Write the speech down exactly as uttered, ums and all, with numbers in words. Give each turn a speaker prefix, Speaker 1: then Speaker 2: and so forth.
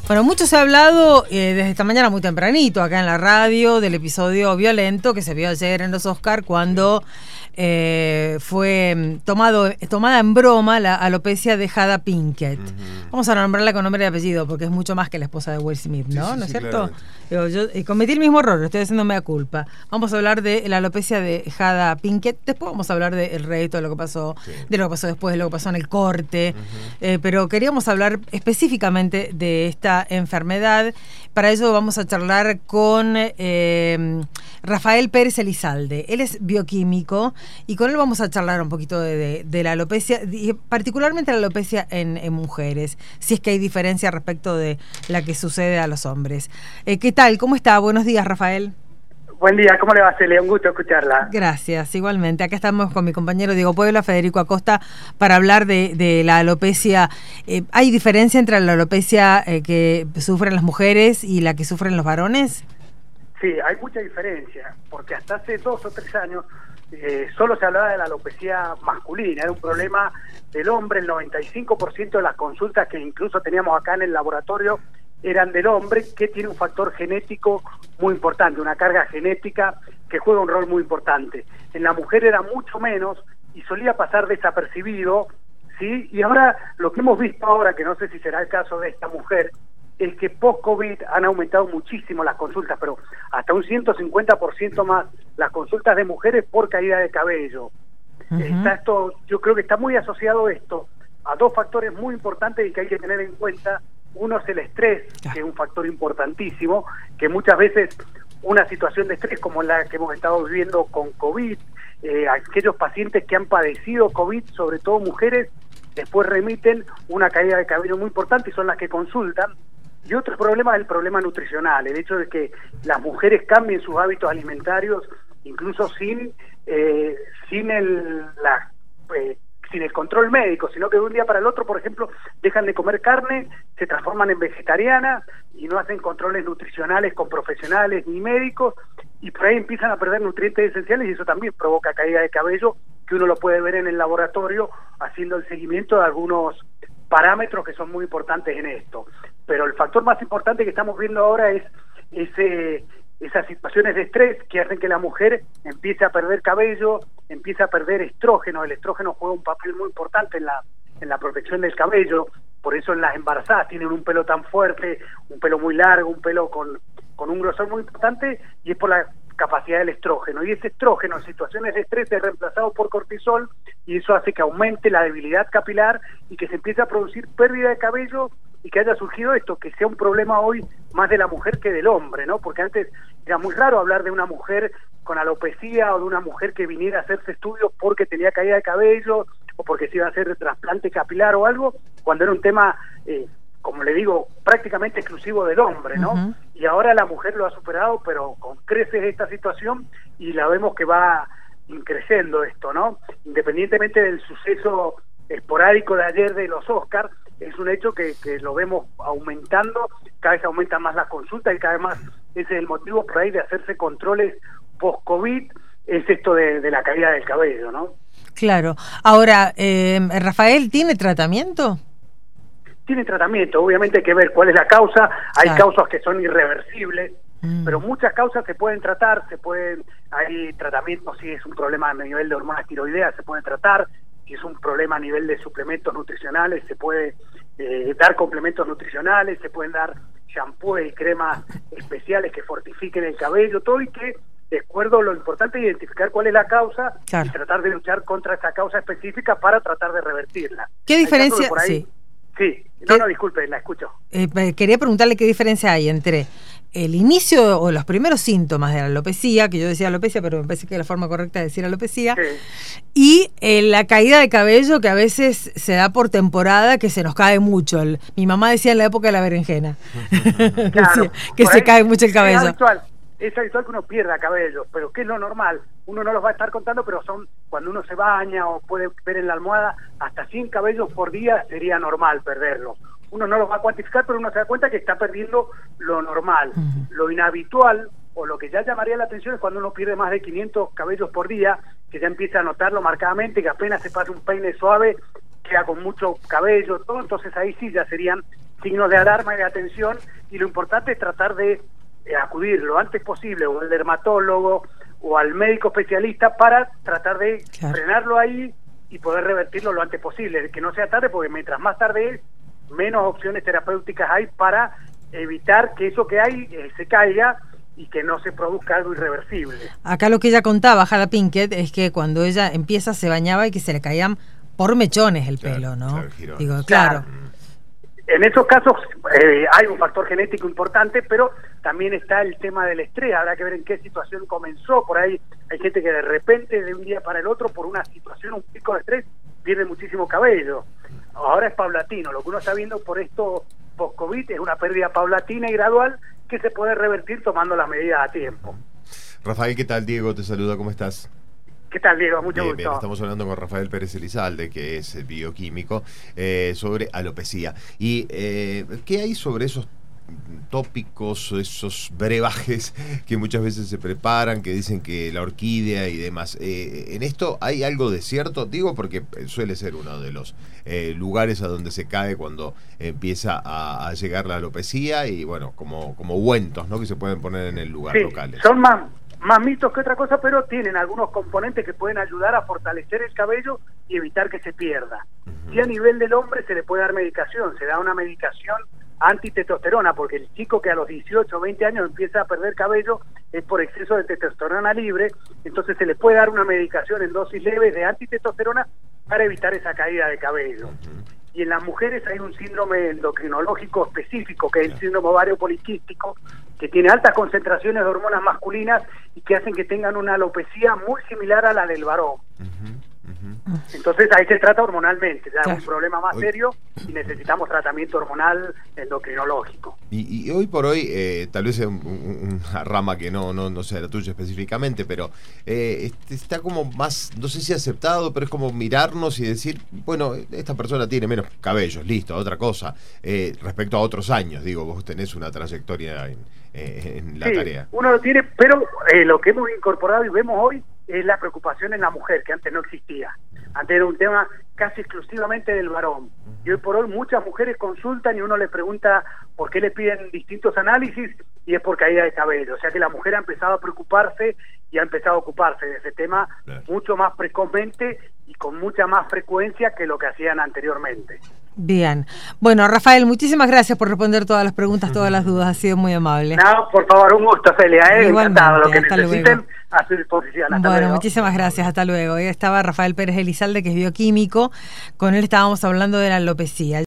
Speaker 1: Bueno, mucho se ha hablado eh, desde esta mañana muy tempranito acá en la radio del episodio violento que se vio ayer en los Oscar cuando eh, fue tomado tomada en broma la alopecia de Jada Pinkett. Uh-huh. Vamos a nombrarla con nombre y apellido porque es mucho más que la esposa de Will Smith, ¿no? Sí, sí, ¿no es sí, cierto? Digo, yo eh, cometí el mismo error, estoy haciendo mea culpa. Vamos a hablar de la alopecia de Jada Pinkett, después vamos a hablar del reto, de lo que pasó, sí. de lo que pasó después, de lo que pasó en el corte, uh-huh. eh, pero queríamos hablar específicamente de esta enfermedad. Para ello vamos a charlar con eh, Rafael Pérez Elizalde. Él es bioquímico y con él vamos a charlar un poquito de, de, de la alopecia, y particularmente la alopecia en, en mujeres, si es que hay diferencia respecto de la que sucede a los hombres. Eh, ¿Qué tal? ¿Cómo está? Buenos días, Rafael.
Speaker 2: Buen día, ¿cómo le va, Celia? Un gusto escucharla.
Speaker 1: Gracias, igualmente. Acá estamos con mi compañero Diego Puebla, Federico Acosta, para hablar de, de la alopecia. Eh, ¿Hay diferencia entre la alopecia eh, que sufren las mujeres y la que sufren los varones?
Speaker 2: Sí, hay mucha diferencia, porque hasta hace dos o tres años eh, solo se hablaba de la alopecia masculina, era un problema del hombre. El noventa y cinco por ciento de las consultas que incluso teníamos acá en el laboratorio eran del hombre, que tiene un factor genético muy importante, una carga genética que juega un rol muy importante. En la mujer era mucho menos y solía pasar desapercibido, ¿sí? Y ahora, lo que hemos visto ahora, que no sé si será el caso de esta mujer, es que post-COVID han aumentado muchísimo las consultas, pero hasta un ciento cincuenta por ciento más las consultas de mujeres por caída de cabello. Uh-huh. Está esto, yo creo que está muy asociado esto a dos factores muy importantes y que hay que tener en cuenta. Uno es el estrés, que es un factor importantísimo, que muchas veces una situación de estrés como la que hemos estado viviendo con COVID, eh, aquellos pacientes que han padecido COVID, sobre todo mujeres, después remiten una caída de cabello muy importante y son las que consultan. Y otro problema es el problema nutricional, el hecho de que las mujeres cambien sus hábitos alimentarios, incluso sin, eh, sin el... la eh, sin el control médico, sino que de un día para el otro, por ejemplo, dejan de comer carne, se transforman en vegetarianas y no hacen controles nutricionales con profesionales ni médicos, y por ahí empiezan a perder nutrientes esenciales y eso también provoca caída de cabello, que uno lo puede ver en el laboratorio haciendo el seguimiento de algunos parámetros que son muy importantes en esto. Pero el factor más importante que estamos viendo ahora es ese... esas situaciones de estrés que hacen que la mujer empiece a perder cabello, empiece a perder estrógeno. El estrógeno juega un papel muy importante en la en la protección del cabello, por eso en las embarazadas tienen un pelo tan fuerte, un pelo muy largo, un pelo con, con un grosor muy importante, y es por la capacidad del estrógeno. Y ese estrógeno en situaciones de estrés es reemplazado por cortisol, y eso hace que aumente la debilidad capilar y que se empiece a producir pérdida de cabello, y que haya surgido esto, que sea un problema hoy más de la mujer que del hombre, ¿no? Porque antes era muy raro hablar de una mujer con alopecia o de una mujer que viniera a hacerse estudios porque tenía caída de cabello o porque se iba a hacer trasplante capilar o algo, cuando era un tema, eh, como le digo, prácticamente exclusivo del hombre, ¿no? Uh-huh. Y ahora la mujer lo ha superado, pero con creces esta situación, y la vemos que va creciendo esto, ¿no? Independientemente del suceso esporádico de ayer de los Oscars, es un hecho que, que lo vemos aumentando, cada vez aumentan más las consultas y cada vez más ese es el motivo por ahí de hacerse controles post-COVID, es esto de, de la caída del cabello, ¿no?
Speaker 1: Claro. Ahora, eh, Rafael, ¿tiene tratamiento?
Speaker 2: Tiene tratamiento, obviamente hay que ver cuál es la causa, hay claro. causas que son irreversibles, mm. pero muchas causas se pueden tratar, se pueden, hay tratamientos, si es un problema a nivel de hormonas tiroideas, se pueden tratar, si es un problema a nivel de suplementos nutricionales, se puede eh, dar complementos nutricionales, se pueden dar shampoos y cremas especiales que fortifiquen el cabello, todo, y que, de acuerdo, lo importante es identificar cuál es la causa claro. y tratar de luchar contra esa causa específica para tratar de revertirla.
Speaker 1: ¿Qué diferencia?
Speaker 2: Por ahí,
Speaker 1: sí.
Speaker 2: Sí, no, no, disculpe, la escucho.
Speaker 1: Eh, quería preguntarle qué diferencia hay entre el inicio o los primeros síntomas de la alopecia, que yo decía alopecia, pero me parece que es la forma correcta de decir alopecia, sí. y eh, la caída de cabello que a veces se da por temporada, que se nos cae mucho. El, mi mamá decía en la época de la berenjena,
Speaker 2: claro,
Speaker 1: decía, que se cae mucho el cabello.
Speaker 2: Es habitual, es habitual que uno pierda cabello, pero ¿qué es lo normal? Uno no los va a estar contando, pero son cuando uno se baña o puede ver en la almohada, hasta cien cabellos por día sería normal perderlos. Uno no los va a cuantificar, pero uno se da cuenta que está perdiendo lo normal. Uh-huh. Lo inhabitual, o lo que ya llamaría la atención, es cuando uno pierde más de quinientos cabellos por día, que ya empieza a notarlo marcadamente, que apenas se pasa un peine suave, queda con mucho cabello, todo, entonces ahí sí ya serían signos de alarma y de atención, y lo importante es tratar de eh, acudir lo antes posible o al dermatólogo o al médico especialista para tratar de claro. frenarlo ahí y poder revertirlo lo antes posible, que no sea tarde, porque mientras más tarde es, menos opciones terapéuticas hay para evitar que eso que hay eh, se caiga y que no se produzca algo irreversible.
Speaker 1: Acá lo que ella contaba, Jada Pinkett, es que cuando ella empieza se bañaba y que se le caían por mechones el claro, pelo, ¿no? Claro, Digo, claro.
Speaker 2: claro. En esos casos eh, hay un factor genético importante, pero también está el tema del estrés. Habrá que ver en qué situación comenzó. Por ahí hay gente que de repente, de un día para el otro, por una situación, un pico de estrés, pierde muchísimo cabello. Ahora es paulatino. Lo que uno está viendo por esto post-COVID es una pérdida paulatina y gradual que se puede revertir tomando las medidas a tiempo.
Speaker 3: Rafael, ¿qué tal? Diego te saluda, ¿cómo estás?
Speaker 2: ¿Qué tal, Diego? Mucho
Speaker 3: bien,
Speaker 2: gusto.
Speaker 3: Bien, estamos hablando con Rafael Pérez Elizalde, que es bioquímico, eh, sobre alopecia. ¿Y eh, qué hay sobre esos tópicos, esos brebajes que muchas veces se preparan, que dicen que la orquídea y demás? Eh, ¿En esto hay algo de cierto? Digo porque suele ser uno de los eh, lugares a donde se cae cuando empieza a, a llegar la alopecia y, bueno, como, como ungüentos, ¿no?, que se pueden poner en el lugar
Speaker 2: sí,
Speaker 3: locales.
Speaker 2: Son más... más mitos que otra cosa, pero tienen algunos componentes que pueden ayudar a fortalecer el cabello y evitar que se pierda. Uh-huh. Y a nivel del hombre se le puede dar medicación, se da una medicación antitestosterona, porque el chico que a los dieciocho o veinte años empieza a perder cabello es por exceso de testosterona libre, entonces se le puede dar una medicación en dosis leves de antitestosterona para evitar esa caída de cabello. Uh-huh. Y en las mujeres hay un síndrome endocrinológico específico, que es el síndrome ovario poliquístico, que tiene altas concentraciones de hormonas masculinas y que hacen que tengan una alopecia muy similar a la del varón. Uh-huh, uh-huh. Entonces ahí se trata hormonalmente, ya claro. es un problema más serio y necesitamos tratamiento hormonal endocrinológico.
Speaker 3: Y, y hoy por hoy, eh, tal vez es un, un, una rama que no, no, no sea la tuya específicamente, pero eh, está como más, no sé si aceptado, pero es como mirarnos y decir, bueno, esta persona tiene menos cabellos, listo, otra cosa, eh, respecto a otros años, digo, vos tenés una trayectoria en, eh, en la
Speaker 2: sí,
Speaker 3: tarea.
Speaker 2: Uno lo tiene, pero eh, lo que hemos incorporado y vemos hoy es la preocupación en la mujer, que antes no existía. Antes era un tema casi exclusivamente del varón. Y hoy por hoy muchas mujeres consultan y uno le pregunta por qué le piden distintos análisis y es por caída de cabello. O sea que la mujer ha empezado a preocuparse y ha empezado a ocuparse de ese tema claro. mucho más precozmente y con mucha más frecuencia que lo que hacían anteriormente.
Speaker 1: Bien. Bueno, Rafael, muchísimas gracias por responder todas las preguntas, todas las dudas. Ha sido muy amable.
Speaker 2: No, por favor, un gusto, Celia. ¿eh? Encantado. Lo que necesiten, luego. A su disposición. Hasta
Speaker 1: bueno,
Speaker 2: luego.
Speaker 1: Muchísimas gracias. Hasta luego. Hoy estaba Rafael Pérez Elizalde, que es bioquímico. Con él estábamos hablando de la alopecia.